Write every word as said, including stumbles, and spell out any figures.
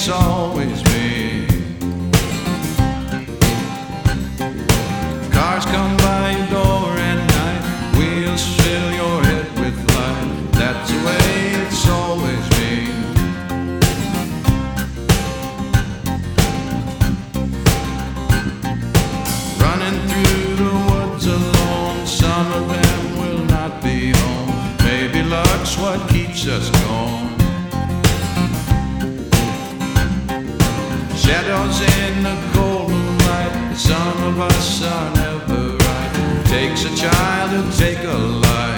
it's always me. Cars come by your door at night, wheels fill your head with light. That's the way it's always been. Running through the woods alone, some of them will not be home. Maybe luck's what keeps us going. Shadows in the cold moonlight, some of us are never right. Takes a child to take a life.